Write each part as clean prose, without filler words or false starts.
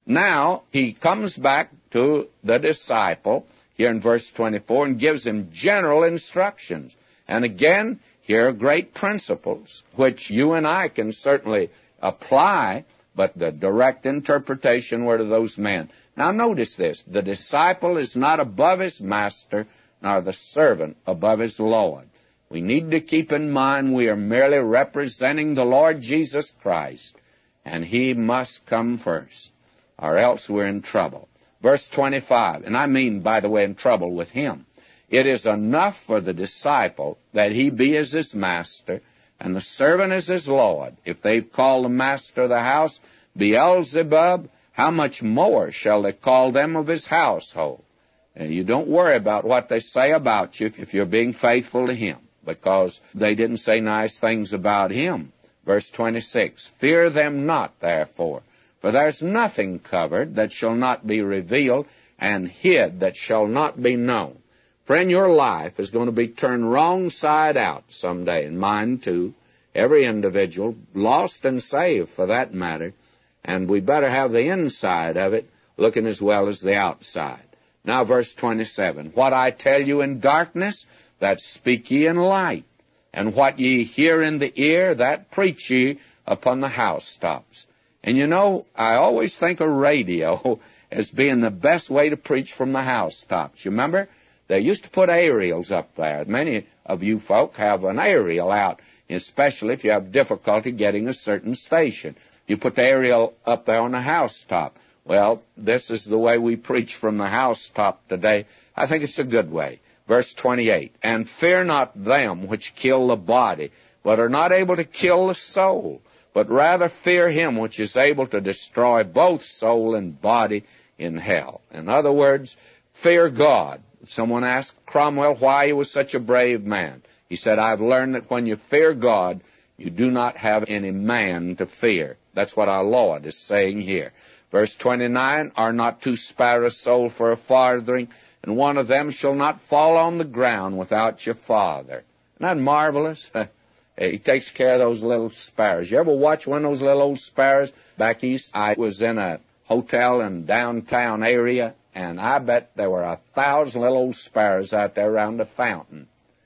Now, he comes back to the disciple here in verse 24 and gives him general instructions. And again, here are great principles, which you and I can certainly apply, but the direct interpretation were to those men. Now notice this, the disciple is not above his master, nor the servant above his Lord. We need to keep in mind we are merely representing the Lord Jesus Christ, and he must come first, or else we're in trouble. Verse 25, and I mean, by the way, in trouble with him. It is enough for the disciple that he be as his master, and the servant as his Lord. If they've called the master of the house Beelzebub, how much more shall they call them of his household? And you don't worry about what they say about you if you're being faithful to him, because they didn't say nice things about him. Verse 26, fear them not, therefore, for there's nothing covered that shall not be revealed, and hid that shall not be known. Friend, your life is going to be turned wrong side out someday, and mine too. Every individual, lost and saved for that matter, and we better have the inside of it looking as well as the outside. Now verse 27, what I tell you in darkness, that speak ye in light, and what ye hear in the ear, that preach ye upon the housetops. And you know, I always think of radio as being the best way to preach from the housetops. You remember? They used to put aerials up there. Many of you folk have an aerial out, especially if you have difficulty getting a certain station. You put the aerial up there on the housetop. Well, this is the way we preach from the housetop today. I think it's a good way. Verse 28, and fear not them which kill the body, but are not able to kill the soul, but rather fear him which is able to destroy both soul and body in hell. In other words, fear God. Someone asked Cromwell why he was such a brave man. He said, I've learned that when you fear God, you do not have any man to fear. That's what our Lord is saying here. Verse 29, are not two sparrows sold for a farthing, and one of them shall not fall on the ground without your Father. Isn't that marvelous? He takes care of those little sparrows. You ever watch one of those little old sparrows? Back east, I was in a hotel in downtown area, and I bet there were 1,000 little old sparrows out there around the fountain.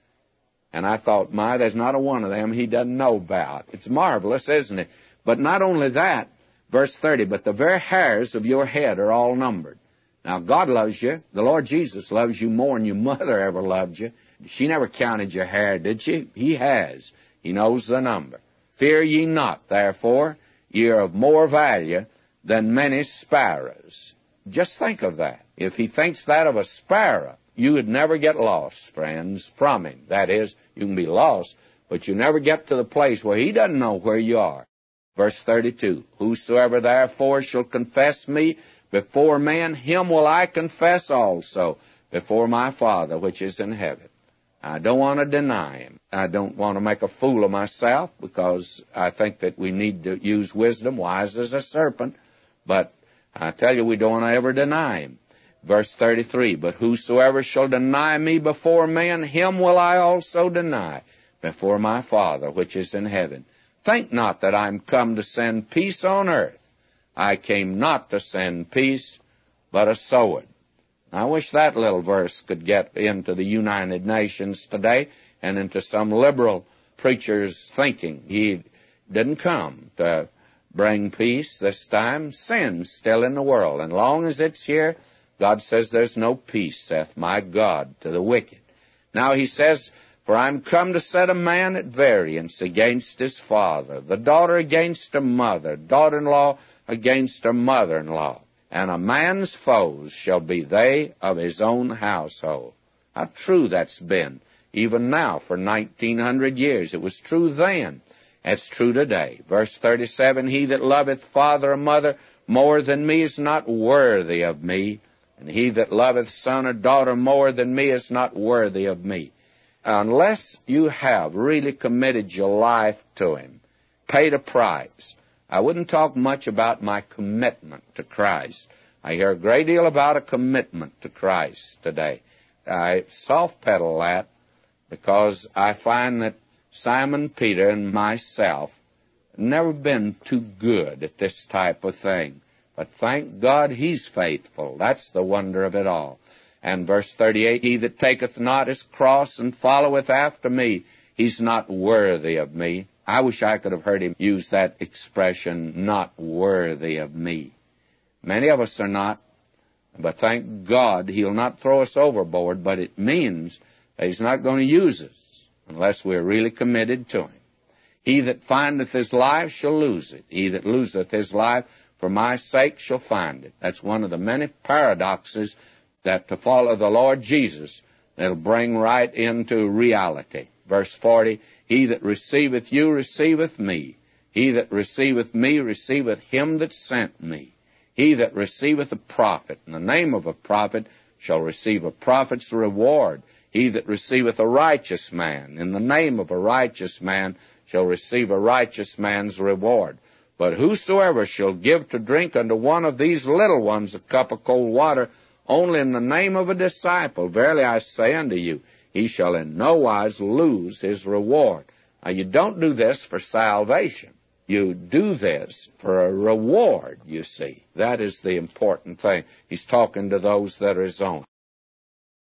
And I thought, my, there's not a one of them he doesn't know about. It's marvelous, isn't it? But not only that, verse 30, but the very hairs of your head are all numbered. Now, God loves you. The Lord Jesus loves you more than your mother ever loved you. She never counted your hair, did she? He has. He knows the number. Fear ye not, therefore, ye are of more value than many sparrows. Just think of that. If he thinks that of a sparrow, you would never get lost, friends, from him. That is, you can be lost, but you never get to the place where he doesn't know where you are. Verse 32, whosoever therefore shall confess me before men, him will I confess also before my Father which is in heaven. I don't want to deny him. I don't want to make a fool of myself, because I think that we need to use wisdom, wise as a serpent. But I tell you, we don't want to ever deny him. Verse 33, but whosoever shall deny me before men, him will I also deny before my Father which is in heaven. Think not that I am come to send peace on earth. I came not to send peace, but a sword. I wish that little verse could get into the United Nations today and into some liberal preacher's thinking. He didn't come to bring peace this time. Sin's still in the world, and long as it's here, God says there's no peace, saith my God, to the wicked. Now he says, for I'm come to set a man at variance against his father, the daughter against her mother, daughter-in-law against her mother-in-law. And a man's foes shall be they of his own household. How true that's been, even now for 1900 years. It was true then. It's true today. Verse 37, he that loveth father or mother more than me is not worthy of me, and he that loveth son or daughter more than me is not worthy of me. Unless you have really committed your life to him, paid a price. I wouldn't talk much about my commitment to Christ. I hear a great deal about a commitment to Christ today. I soft-pedal that because I find that Simon Peter and myself have never been too good at this type of thing. But thank God He's faithful. That's the wonder of it all. And verse 38, he that taketh not his cross and followeth after me, he's not worthy of me. I wish I could have heard him use that expression, not worthy of me. Many of us are not, but thank God He'll not throw us overboard, but it means that He's not going to use us unless we're really committed to Him. He that findeth his life shall lose it. He that loseth his life for my sake shall find it. That's one of the many paradoxes that to follow the Lord Jesus that'll bring right into reality. Verse 40, he that receiveth you receiveth me. He that receiveth me receiveth him that sent me. He that receiveth a prophet in the name of a prophet shall receive a prophet's reward. He that receiveth a righteous man in the name of a righteous man shall receive a righteous man's reward. But whosoever shall give to drink unto one of these little ones a cup of cold water, only in the name of a disciple, verily I say unto you, he shall in no wise lose his reward. Now, you don't do this for salvation. You do this for a reward, you see. That is the important thing. He's talking to those that are his own.